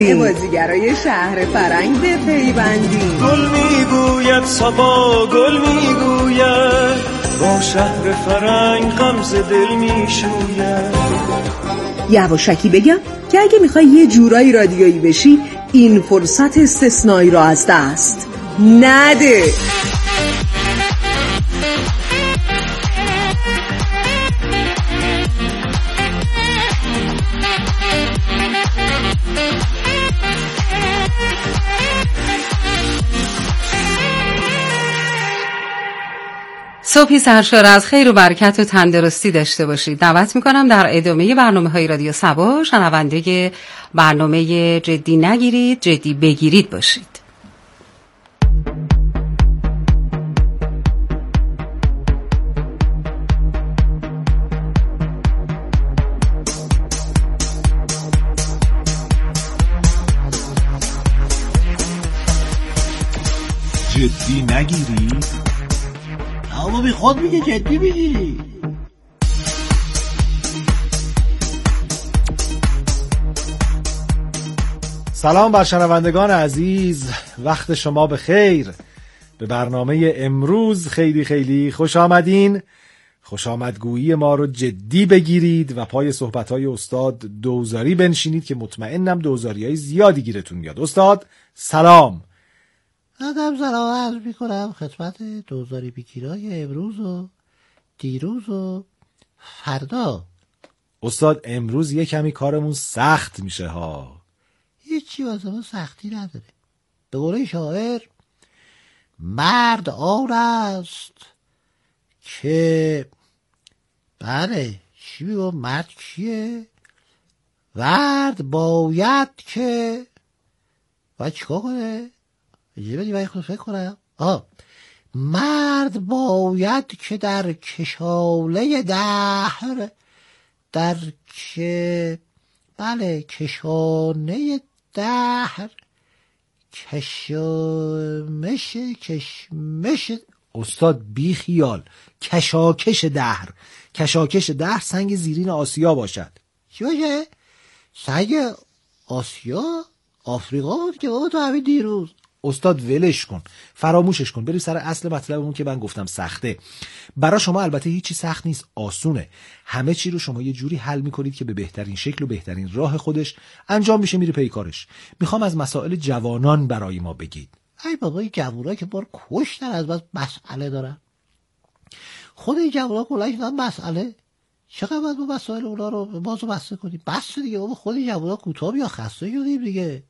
بازیگرای شهر فرنگ به پیوندی. گل میگوید صبا، گل میگوید با شهر فرنگ غمز دل میشوید. یواشکی بگم که اگه میخوای یه جورایی رادیویی بشی این فرصت استثنایی را از دست نده. صبحی سرشار از خیر و برکت و تندرستی داشته باشید. دعوت میکنم در ادامه برنامه‌های رادیو صبا شنونده برنامه جدی نگیرید جدی بگیرید باشید. جدی نگیری؟ اما بی خود میگه جدی بگیری. سلام بر شنوندگان عزیز، وقت شما به خیر. به برنامه امروز خیلی خیلی خوش آمدین. خوش آمدگویی ما رو جدی بگیرید و پای صحبت‌های استاد دوزاری بنشینید که مطمئنم دوزاری‌های زیادی گیرتون میاد. استاد سلام. سلام عرض میکنم خدمت دوزاری بیکیرای امروز و دیروز و فردا. استاد امروز یه کمی کارمون سخت میشه ها. هیچی واسه ما سختی نداره. به قول شاعر مرد آن است که بله چی میگم مرد کیه؟ مرد باید که باید چیکار کنه؟ یه بدی باید خود فکر کنم. مرد باید که در کشاله دهر در که بله کشانه دهر کشمش استاد بی خیال، کشاکش دهر، کشاکش دهر سنگ زیرین آسیا باشد. چی باشه؟ سنگ آسیا؟ آفریقا بود که بابا تو همین دیروز. استاد ولش کن، فراموشش کن، بریم سر اصل مطلبمون که من گفتم سخته. برای شما البته هیچی سخت نیست، آسونه. همه چی رو شما یه جوری حل میکنید که به بهترین شکل و بهترین راه خودش انجام میشه، میره پی کارش. میخوام از مسائل جوانان برای ما بگید. ای بابا این جوونا که بار کشتن از بس مسئله دارن. خود این جوونا کلش دارن مسئله. چقدر باید با مسائل اونا رو بازو بسته کنیم؟ بس دیگه بابا، خود این جوونا کوتاه یا خسته شدیم دیگه.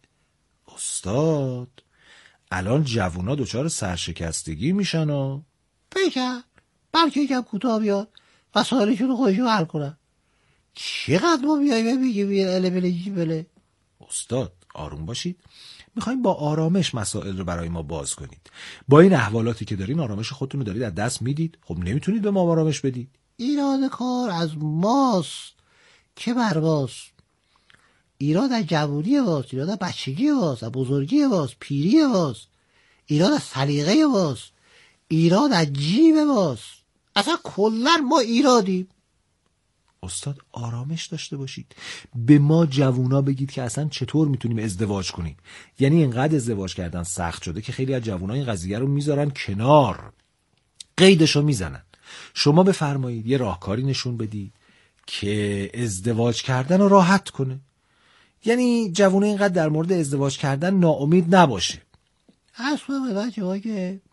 استاد الان جوونا دچار سرشکستگی میشن و بگم بلکه یکم کوتاه بیاد مسائلشون رو خودشون حل کنن. چقدر ما بیاییم میگیم بله بله. استاد آروم باشید، میخوایم با آرامش مسائل رو برای ما باز کنید. با این احوالاتی که دارین آرامش خودتون رو دارید از دست میدید. خب نمیتونید به ما آرامش بدید. ایراد کار از ماست که برباست. ایراد از جوونی واست، ایراد از بچگی واست، از بزرگی واست، پیری واست، ایراد از سلیقه واست، ایراد از جیب واست. اصلا کلا ما ایرادیم. استاد آرامش داشته باشید. به ما جوونا بگید که اصلا چطور میتونیم ازدواج کنیم. یعنی اینقدر ازدواج کردن سخت شده که خیلی از جوونا این قضیه رو میذارن کنار، قیدشو میزنن. شما بفرمایید یه راهکاری نشون بدید که ازدواج کردن رو راحت کنه. یعنی جوونه اینقدر در مورد ازدواج کردن ناامید نباشه. اصلا به بچه ها که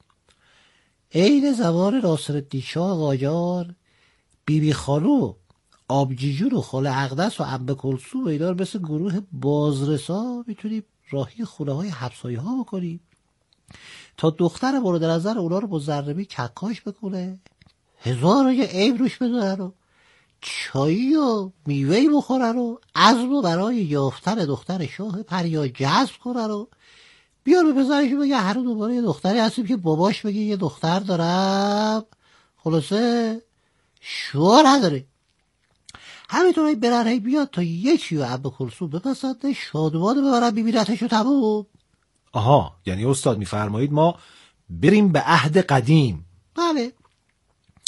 عین زمان ناصرالدین شاه قاجار بیبی خانو آبجیجون و خاله اقدس و ام کلثوم و اینا رو مثل گروه بازرسا میتونیم راهی خونه های همسایه ها بکنیم تا دختر مورد نظر اونا رو با زرنبی ککاش بکنه، هزار و یه عیب روش بذارن و چایی و میوهی بخورن و عزم رو برای یافتن دختر شاه پریا جذب کنن و بیار به پسرش بگه هر دوباره یه دختری هستیم که باباش بگه یه دختر دارم، خلاصه شوهر نداره. همینطوری برن بیاد تا یکی و ام کلثوم بپسنده شادمان ببرن ببینتش و تموم. آها، یعنی استاد میفرمایید ما بریم به عهد قدیم. بله.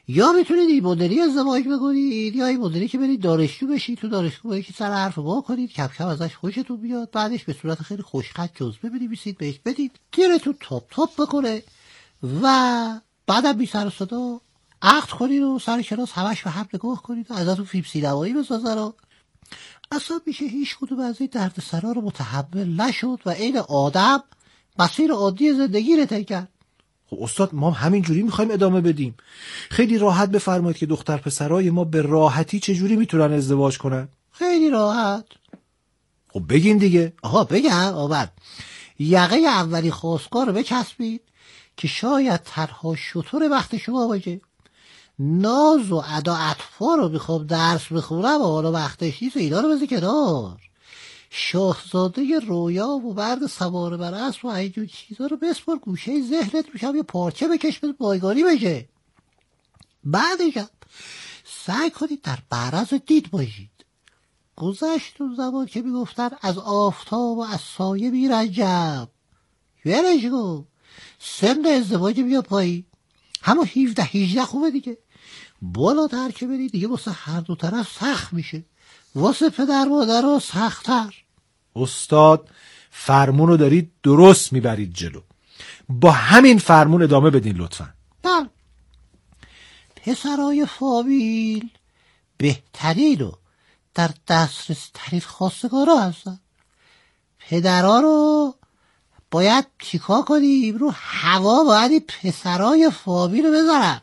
یا میتونید این مدلی ازدواج بکنید، یا این مدلی که برید دانشجو بشید، تو دانشگاه با یکی سر حرف وا کنید، کم کم ازش خوشتون بیاد، بعدش به صورت خیلی خوشخط جزوه بنویسید بهش بدید، دیرتون تاپ بکنه و بعدم بی سر و صدا عقد کنید و سر کلاس همش به هم نگاه کنید و ازتون فیلم سینمایی بسازن و اصلا میشه هیچ کدوم از این دردسرا رو متحمل نشد و این آدم مسیر عادی زندگی رو طی کرد. خب استاد ما همین جوری میخوایم ادامه بدیم. خیلی راحت بفرمایید که دختر پسرای ما به راحتی چه جوری میتونن ازدواج کنن؟ خیلی راحت. خب بگین دیگه. آها بگم آبر یقه اولی خواستگار رو بچسبید که شاید تنها شطور وقت شما باشه. ناز و ادا اطفا رو میخوام درس بخونم و حالا وقتش نیست، اینا رو بذار کنار. شاهزاده رویا و مرد سوار بر اسب و اینجور چیزا رو بسپار گوشه ذهنت، میشم یه پارچه بکش به بایگانی بشه. بعدشم سعی کنید در معرض دید باشید. گذشت اون زمان که میگفتن از آفتاب و از سایه میرنجم، ولش کن. سن ازدواج بیا پایین، همون 17-18 خوبه دیگه. بالاتر که برید دیگه واسه هر دو طرف سخت میشه، واسه پدر مادر رو سخت‌تر. استاد فرمون رو دارید درست میبرید جلو، با همین فرمون ادامه بدین لطفا. بله، پسرای فامیل بهترین و در دسترس ترین خواستگارا هستن. پدرها رو باید چیکار کنیم؟ رو هوا باید این پسرای فامیل رو بذارن.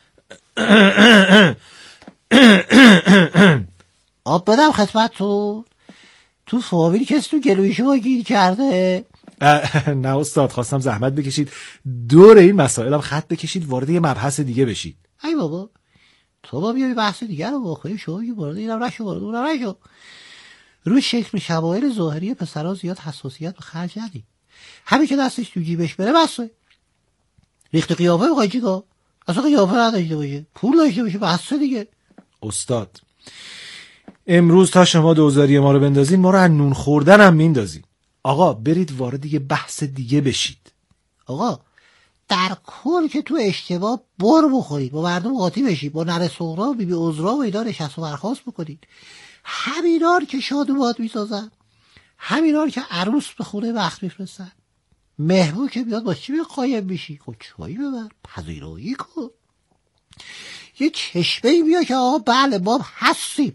آب بدم خدمتتون. تو فامیل کسی تو گلوی شما گیر کرده؟ نه استاد، خواستم زحمت بکشید دور این مسائل هم خط بکشید وارد یه مبحث دیگه بشید. ای بابا تو با بیایی بحث دیگه رو واقعی شما یه وارد اینم نشو وارد اونم نشو. روی شکل شمایل ظاهری پسرها زیاد حساسیت به خرج ندید. همین که دستش تو جیبش بره بسه. ریخت قیافه بخوای چیکار؟ اصلا قیافه نداشته باشه، پول داشته باشه بسه دیگه. استاد امروز تا شما دوزاری ما رو بندازین ما رو از نون خوردن هم میندازین. آقا برید وارد یه بحث دیگه بشید. آقا در کل که تو اشتباه بر بخورید، با مردم قاطی بشید، با نره سغرا و بیبی عذرا و اینا نشست و برخاست بکنید. همینار که شاد و باد میسازن، همینار که عروس به خونه وقت میفرستن. مهمون که بیاد با چی قایم میشی؟ خب چایی ببر، پذیرایی کن، یه چشمه‌ای بیا که آقا بله ما هستیم.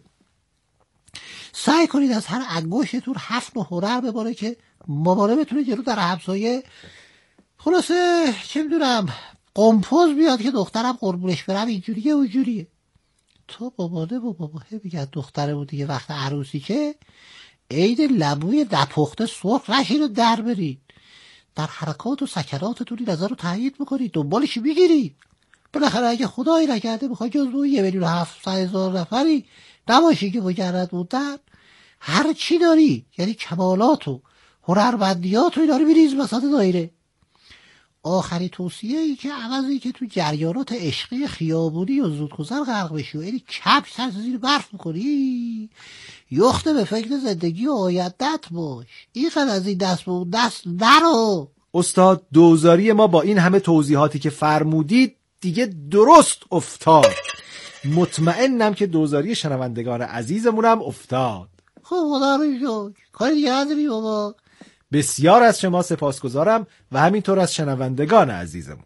سعی کنید از هر انگشتتون 7 هنر بباره که مامانه بتونه جلو در همسایه خلاصه چه میدونم قمپوز بیاد که دخترم قربونش برم اینجوریه اونجوریه. تو بابانه و باباه بگن دخترمون دیگه وقت عروسی که عید لبوی دپخته سرخ نشین رو در برید، در حرکات و سکناتتون این نظر رو تایید میکنید، دنبالش میگیرید. بالاخره اگه خدایی نکرده بخوای جزو 1,700,000 نفری نباشی که مجرد بودن، هر چی داری یعنی کمالات و هنرمندیات و اینا رو بریز وسط دایره. آخری توصیه ای که عوضی که تو جریانات عشقی خیابونی و زودگذر غرق بشی و یعنی کپ سر زیر برف میکنی، یخته به فکر زندگی و آیندت باش. این قد از این دست به اون دست نرو. استاد دوزاری ما با این همه توضیحاتی که فرمودید دیگه درست افتاد. مطمئنم که دوزاری شنوندگان عزیزمونم افتاد. خب خدا رو شکر، کاری دیگه نداری بابا. بسیار از شما سپاسگزارم و همینطور از شنوندگان عزیزمون.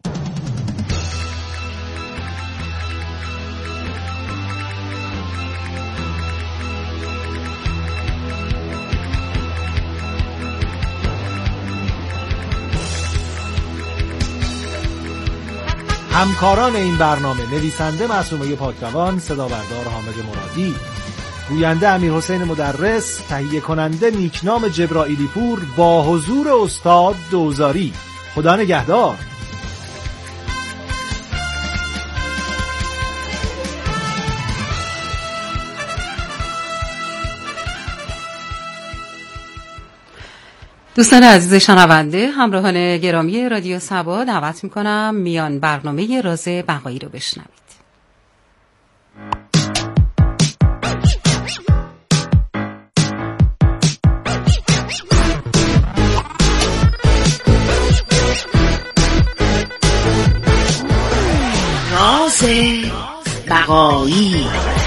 همکاران این برنامه: نویسنده معصومه پاکروان، صدا بردار حامد مرادی، گوینده امیرحسین مدرس، تهیه کننده نیکنام جبرائیلی پور با حضور استاد دوزاری. خدا نگهدار. دوستان عزیز شنونده، همراهان گرامی رادیو صبا، دعوت میکنم میان برنامه راز بقایی رو بشنوید. راز آفریقایی.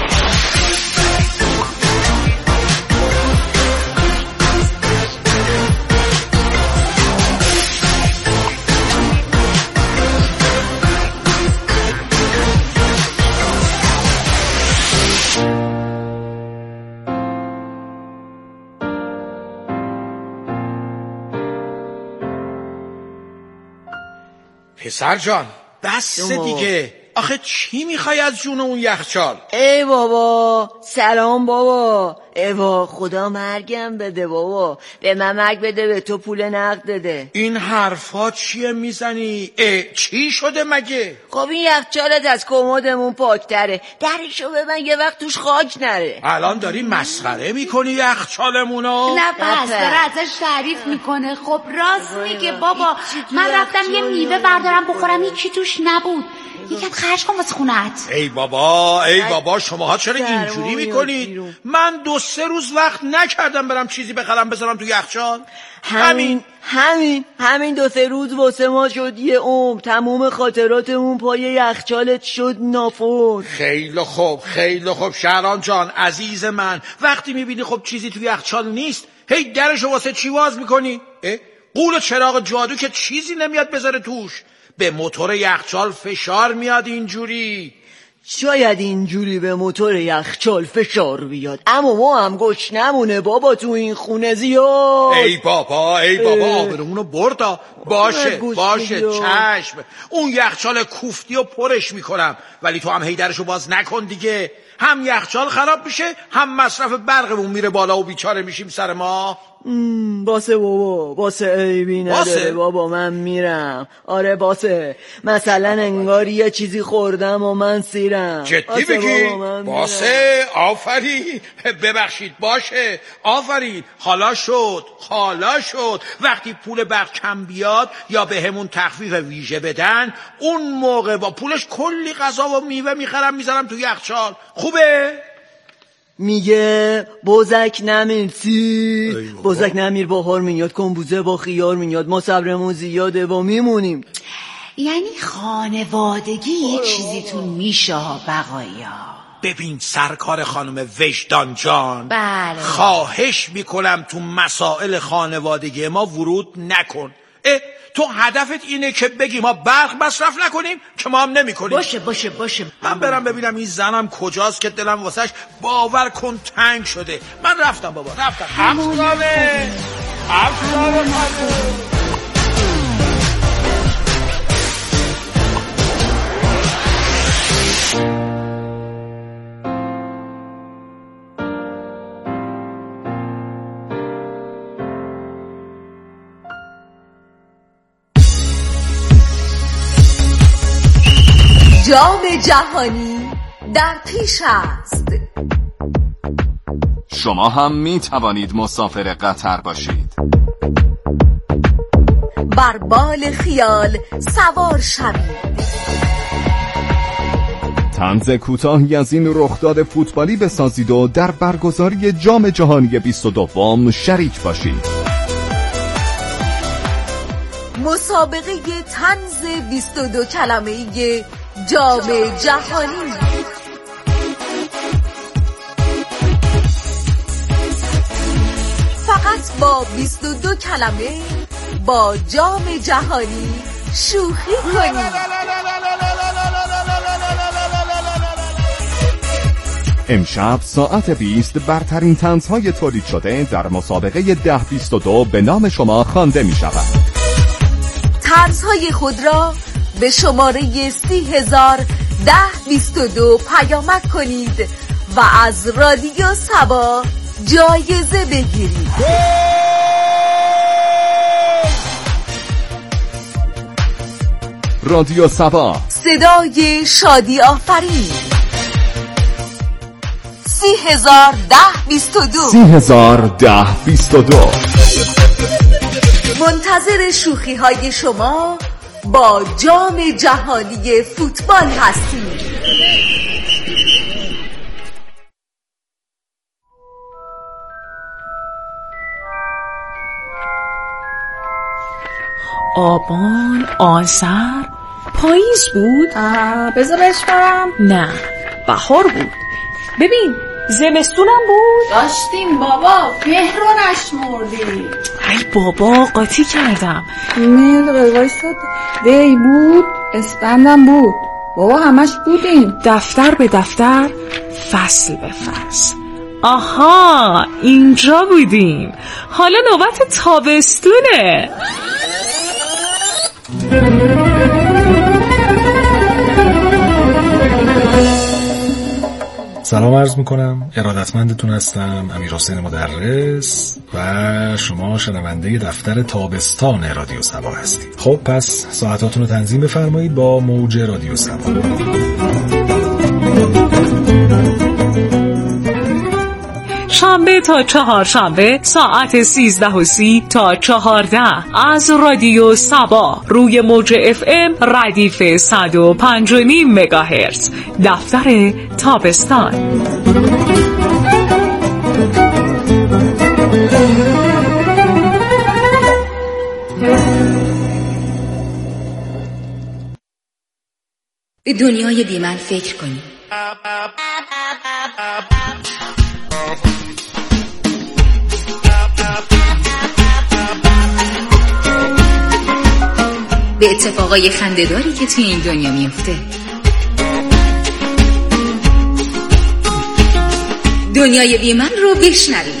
پسر جان بس دیگه، آخه چی میخوای از جون اون یخچال؟ ای بابا سلام بابا. ایوا خدا مرگم بده بابا، به من مرگ بده به تو پول نقد بده. این حرفا چیه میزنی؟ چی شده مگه؟ خب این یخچالت از کمدمون پاکتره، درشو ببن یه وقت توش خاک نره. الان داری مسخره میکنی یخچالمونو؟ نه بس داره ازش تعریف میکنه. خب راست میگه بابا، من رفتم یه میوه بردارم بخورم هیچی توش نبود، یکم خرج کن واسه خونت. ای بابا شماها چرا اینجوری میکنید؟ من 2-3 روز وقت نکردم برم چیزی بخرم بذارم تو یخچال. همین 2-3 روز واسه ما شد یه عمر. تموم خاطراتمون پای یخچالت شد نافور. خیلی خوب شهرام جان عزیز من، وقتی میبینی خب چیزی تو یخچال نیست هی درشو واسه چی باز میکنی؟ قول چراغ جادو که چیزی نمیاد بذاره توش. به موتور یخچال فشار میاد اینجوری. شاید اینجوری به موتور یخچال فشار بیاد، اما ما هم گوش نمونه بابا تو این خونه زیاد. ای بابا آبرومونو بردا. باشه چشم. اون یخچال کوفتی و پرش میکنم، ولی تو هم هیدرشو باز نکن دیگه. هم یخچال خراب میشه هم مصرف برقمون میره بالا و بیچاره میشیم سر ما. باسه بابا، باسه عیبی نداره بابا، من میرم. آره باسه، مثلا انگار یه چیزی خوردم و من سیرم. جدی بگی؟ باسه آفرین، ببخشید باشه آفرین. حالا شد وقتی پول برق کم بیاد یا به همون تخفیف ویژه بدن، اون موقع با پولش کلی غذا و میوه میخرم میذارم تو یخچال. خوبه؟ میگه بزک نمیر بزک نمیر بخار میاد، کنبوزه با خیار میاد، ما صبرمون زیاده و میمونیم. یعنی خانوادگی یه چیزیتون میشه بقایا. ببین سرکار خانم وجدان جان، بله، خواهش میکنم تو مسائل خانوادگی ما ورود نکن. تو هدفت اینه که بگی ما برق مصرف نکنیم که ما هم نمی کنیم. باشه من برم ببینم این زنم کجاست که دلم واسش باور کن تنگ شده. من رفتم بابا، افسانه جام جهانی در پیش است. شما هم می توانید مسافر قطر باشید. بر بال خیال سوار شوید. طنز کوتاهی از این رخداد فوتبالی بسازید و در برگزاری جام جهانی 22 شریک باشید. مسابقه طنز 22 کلمه‌ای جام جهانی. فقط با 22 کلمه با جام جهانی شوخی کنید. امشب ساعت 20 برترین طنزهای تولید شده در مسابقه 10-22 به نام شما خوانده می شود. طنزهای خود را به شماره 30,010-22 پیامک کنید و از رادیو سبا جایزه بگیرید. رادیو سبا، صدای شادی آفرین. 30,010-22 منتظر شوخی های شما با جام جهانی فوتبال هستیم. آبان، آذر، پاییز بود؟ بذار بشمارم. نه، بهار بود. ببین زمستونم بود. داشتیم بابا، مهر رو نشمردیم. ای بابا قاطی کردم. مهر وایساد، دی بود، اسفندم بود بابا، همش بودیم. دفتر به دفتر، فصل به فصل. آها اینجا بودیم. حالا نوبت تابستونه. سلام عرض میکنم، ارادتمندتون هستم، امیرحسین مدرس و شما شنونده دفتر تابستان رادیو سبا هستید. خب پس ساعتاتون رو تنظیم بفرمایید با موج رادیو سبا. شنبه تا چهارشنبه ساعت 13:30 تا 14 از رادیو سبا روی موج FM ردیف 105.5 مگاهرتز، دفتر تابستان. به دنیای بی من فکر کنی. به اتفاقای خنده‌داری که توی این دنیا میفته. دنیای بی من رو بشنوید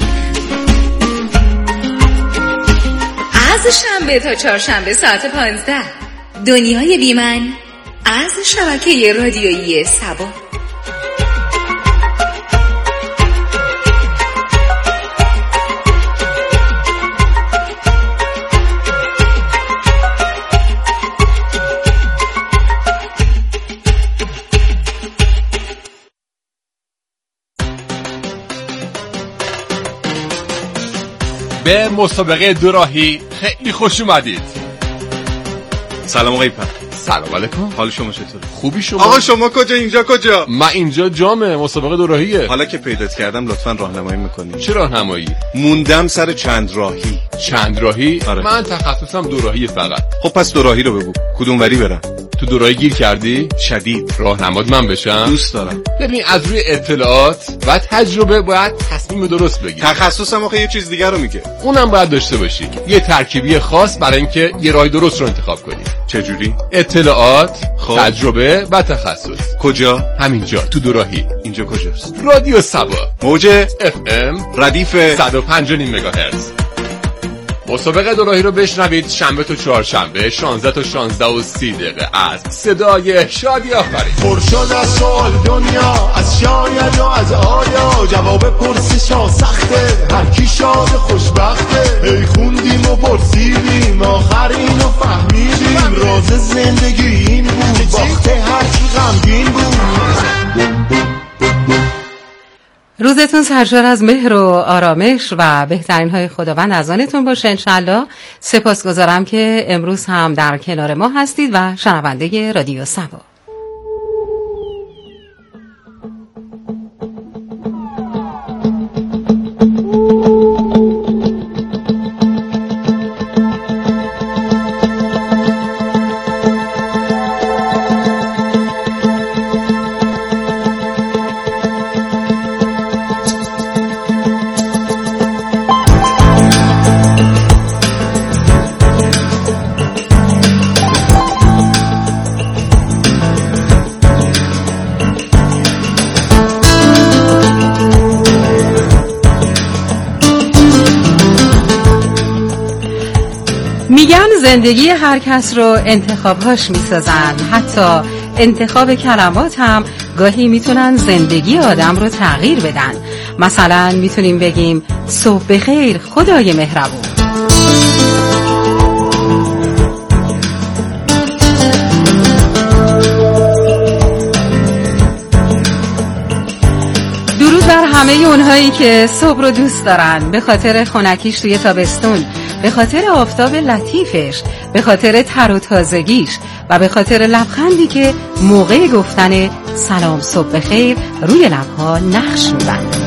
از شنبه تا چهارشنبه ساعت 15. دنیای بی من از شبکه رادیویی سبا. به مسابقه دوراهی خیلی خوش اومدید. سلام آقای پر. سلام علیکم. حال شما چطوره؟ خوبی شما؟ آقا شما کجا؟ اینجا کجا؟ من اینجا جامه مسابقه دوراهیه. حالا که پیدات کردم لطفاً راهنمایی میکنی. چه راهنمایی؟ موندم سر چند راهی. چند راهی؟ آره. من تخصصم دوراهی فقط. خب پس دوراهی رو بگو. کدوم وری برم؟ تو دوراهی گیر کردی؟ شدید. راهنماد من بشم؟ دوست دارم. ببین از روی اطلاعات و تجربه باید تصمیم درست بگیری. تخصصم آخه یه چیز دیگه رو میگه. اونم باید داشته باشی. یه ترکیبی خاص برای اینکه یه راه درست رو انتخاب کنی. چجوری؟ اطلاعات، خب. تجربه و تخصص. کجا؟ همینجا تو دوراهی. اینجا کجاست؟ رادیو سبا موج FM ردیف 105.5 مگاهرتز. مسابقه دوراهی رو بشنوید شنبه تا چهارشنبه 16 تا 16:30 از صدای شادی آفرین. پر شد از سوال دنیا، از شاید و از آیا، جواب پرسشا سخته، هر کی شاد خوشبخته. ای خوندیم و پرسیدیم آخر اینو فهمیدیم، راز زندگی این بود، باخته هر کی غمگین بود. روزتون سرشار از مهر و آرامش و بهترین های خداوند از آنتون باشه انشالله. سپاسگزارم که امروز هم در کنار ما هستید و شنونده رادیو سبا. میگن زندگی هر کس رو انتخابهاش میسازن، حتی انتخاب کلمات هم گاهی میتونن زندگی آدم رو تغییر بدن. مثلا میتونیم بگیم صبح بخیر خدای مهربون. درود بر همه اونهایی که صبح رو دوست دارن، به خاطر خنکیش توی تابستون، به خاطر آفتاب لطیفش، به خاطر تر و تازگیش و به خاطر لبخندی که موقع گفتن سلام صبح بخیر روی لبها نقش می‌بنده.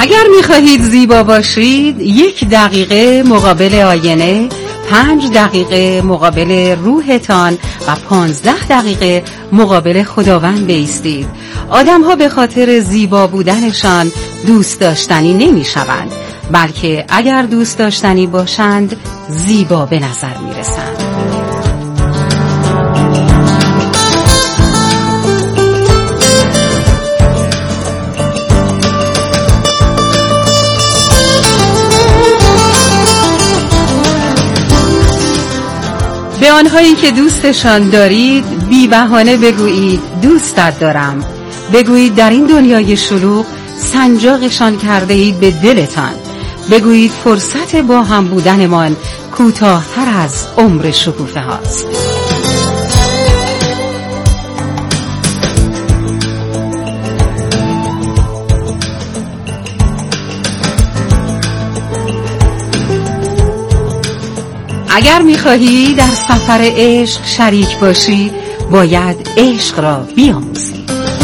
اگر می‌خواهید زیبا باشید 1 دقیقه مقابل آینه، 5 دقیقه مقابل روحتان و 15 دقیقه مقابل خداوند بایستید. آدم‌ها به خاطر زیبا بودنشان دوست داشتنی نمی‌شوند، بلکه اگر دوست داشتنی باشند زیبا به نظر می‌رسند. به آنهایی که دوستشان دارید بی بهانه بگویید دوستت دارم. بگویید در این دنیای شلوغ سنجاقشان کرده اید به دلتان. بگویید فرصت با هم بودنمان کوتاه‌تر از عمر شکوفه هاست. اگر می‌خواهی در سفر عشق شریک باشی باید عشق را بیاموزی.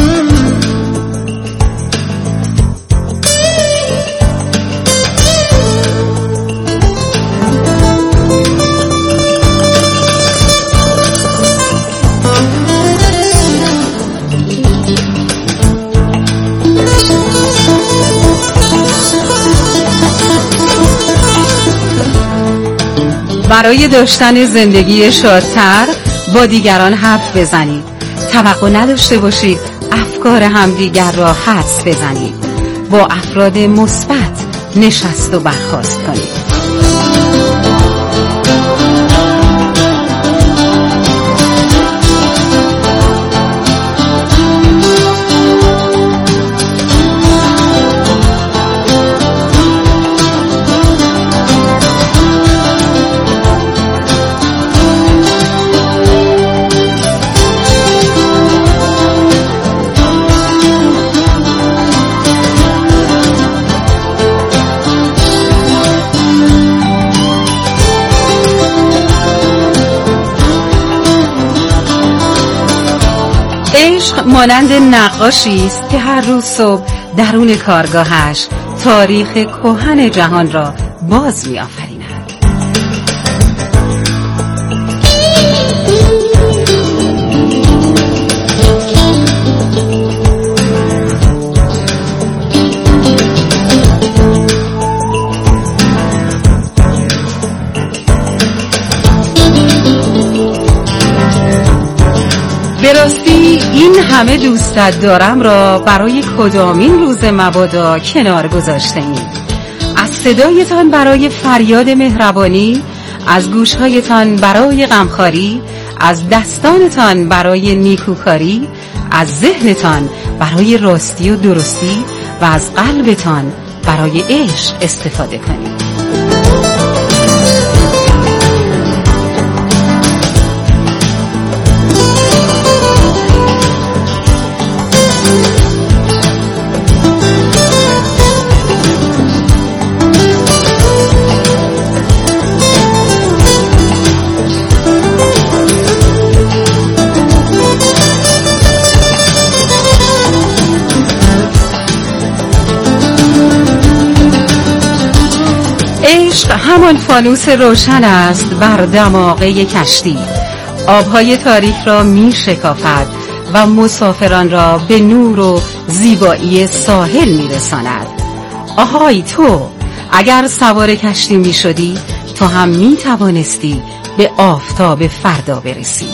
برای داشتن زندگی شادتر با دیگران حرف بزنید. توقع نداشته باشید افکار همدیگر را حدس بزنید. با افراد مثبت نشست و برخاست کنید. عشق مانند نقاشی است که هر روز صبح درون کارگاهش تاریخ کهن جهان را باز می‌آفریند. به راستی این همه دوستت دارم را برای کدامین روز مبادا کنار گذاشته اید؟ از صدایتان برای فریاد مهربانی، از گوشهایتان برای غمخواری، از دستانتان برای نیکوکاری، از ذهنتان برای راستی و درستی و از قلبتان برای عشق استفاده کنید. عشق همان فانوس روشن است بر دماغه کشتی. آبهای تاریک را می شکافد و مسافران را به نور و زیبایی ساحل می رساند. آهای تو، اگر سوار کشتی می شدی تو هم می توانستی به آفتاب فردا برسی.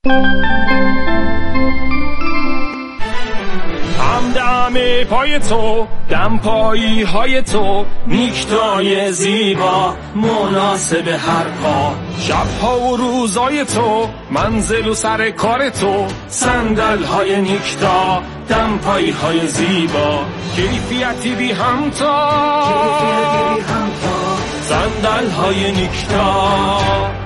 همدم پای تو، دم پایی های تو، نیکتای زیبا مناسب هر پا، شبها و روزای تو، منزل و سر کار تو، صندل های نیکتا، دم پایی های زیبا، کیفیتی بی همتا، صندل های نیکتا.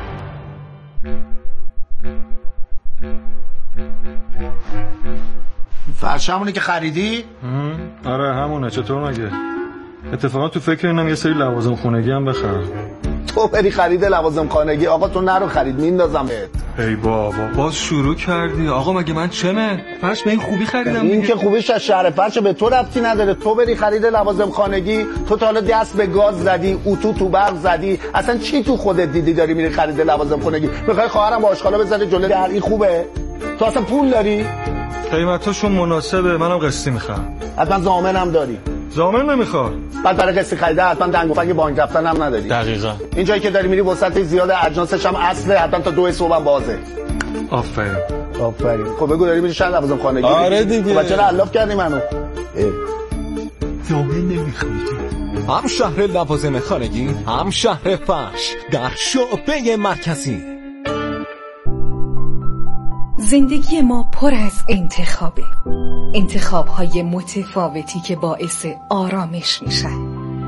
فرش همونه که خریدی؟ آره همونه. چطور مگه؟ اتفاقا تو فکر اینم یه سری لوازم خونگی هم بخرم. تو بری خرید لوازم خانگی؟ آقا تو نرو خرید، میندازمت. ای بابا باز شروع کردی. آقا مگه من چمه؟ فرش به این خوبی خریدم. این که خوبیش از شهر فرش به تو ربطی نداره. تو بری خرید لوازم خانگی، تو تا حالا دست به گاز زدی، اتو تو برق زدی، اصلا چی تو خودت دیدی داری میری خرید لوازم خانگی؟ میخوای خواهرم با آشغالا بزنه جلوی در؟ این خوبه؟ تو اصلا پول داری؟ قیمتاشون مناسبه، منم قسطی میخوام. حتما ضامنم داری؟ ضامن نمیخواد. بعد برای قسطی خریده حتما دنگ و فنگ بانک رفتن هم نداری. دقیقاً. این جایی که داری میری وسط زیاد اجناسش هم اصله، حتما تا 2 صبح بازه. آفرین. خب بگو داری میری شهر لوازم خانگی؟ آره دیگه. خب چرا علاف کردی منو؟ ضامن نمیخوای. هم شهر لوازم خانگی، هم شهر فرش در شعبه مرکزی. زندگی ما پر از انتخابه، انتخاب‌های متفاوتی که باعث آرامش میشن،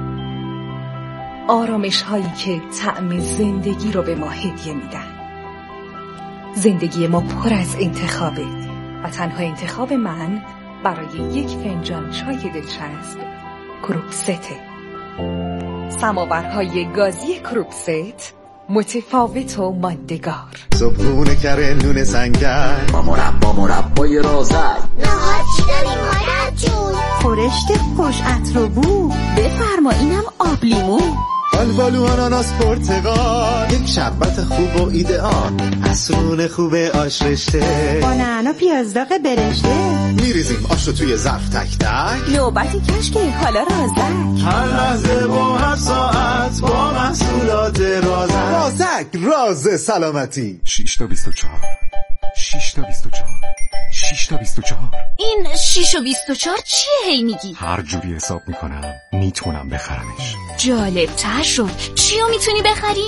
آرامش‌هایی که طعم زندگی رو به ما هدیه میدن. زندگی ما پر از انتخابه و تنها انتخاب من برای یک فنجان چای دلچسب کروکسته. سماورهای گازی کروکست، متفاوت و ماندگار. صبحونه کره نون سنگر، با مربای رازک، نهار چی داریم مادر جون؟ خورشت خوش عطر و بو، بفرما اینم آب لیمو، آلبالو آناناس پرتقال، یک شربت خوب و ایدئال، عصرونه خوب آش رشته، با نعنا پیاز داغ برشته، میریزیم آش رو توی ظرف تک تک، نوبتی کشکه حالا رازک، هر لحظه و هر ساعت با محصولات رازک، راز سلامتی. 6 تا 24 6 تا 24 6 تا 24. این 6 و 24 چیه هی میگی؟ هر جوری حساب میکنم میتونم بخرمش. جالب تر شد. چیو میتونی بخری؟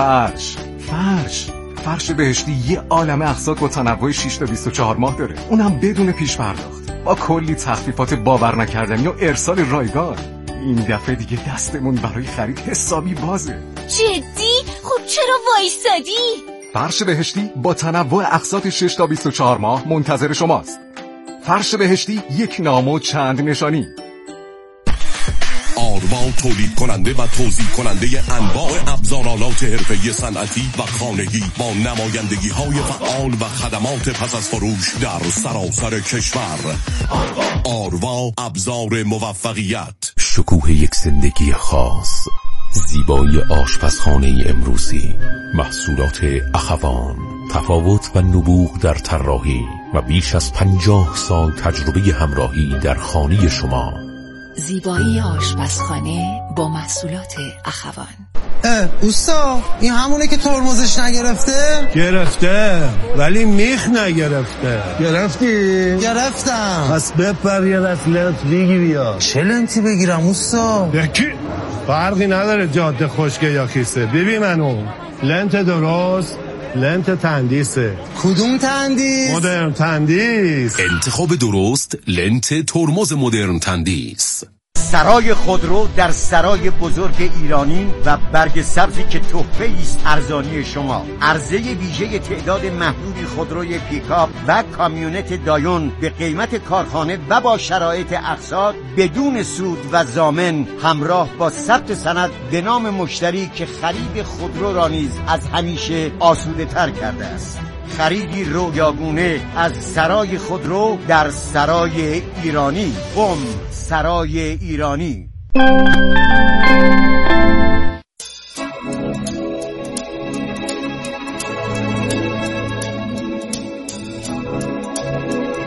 فرش بهشتی یه عالمه اقساط با تنوع 6 تا 24 ماه داره، اونم بدون پیش پرداخت، با کلی تخفیفات باور نکردنی و ارسال رایگان. این دفعه دیگه دستمون برای خرید حسابی بازه. جدی؟ خب چرا وایسادی؟ فرش بهشتی با تنوع اقساط 6 تا 24 ماه منتظر شماست. فرش بهشتی، یک نام و چند نشانی. آروا تولید کننده و توزیع کننده انواع ابزارالات حرفه‌ای صنعتی و خانگی با نمایندگی های فعال و خدمات پس از فروش در سراسر کشور. آروا ابزار موفقیت، شکوه یک زندگی خاص، زیبایی آشپزخانه امروزی، محصولات اخوان، تفاوت و نبوغ در طراحی و بیش از 50 سال تجربه همراهی در خانه شما. زیبایی آشپزخانه با محصولات اخوان. اوستا این همونه که ترمزش نگرفته؟ گرفته ولی میخ نگرفته. گرفتم. پس بپر یه لنت بگیری. یا چه لنتی بگیرم اوستا؟ یکی فرقی نداره جاده خشکه یا خیسه. ببین منو لنت درست، لنت تندیسه. کدوم تندیس؟ مدرن تندیس. انتخاب درست، لنت ترمز مدرن تندیس. سرای خودرو در سرای بزرگ ایرانی و برگ سبزی که تحفه است ارزانی شما. عرضه ویژه تعداد محدودی خودروی پیکاپ و کامیونت دایون به قیمت کارخانه و با شرایط اقساط بدون سود و ضامن، همراه با ثبت سند به نام مشتری که خرید خودرو را نیز از همیشه آسوده تر کرده است. خریدی رویاگونه از سرای خودرو در سرای ایرانی. سرای ایرانی.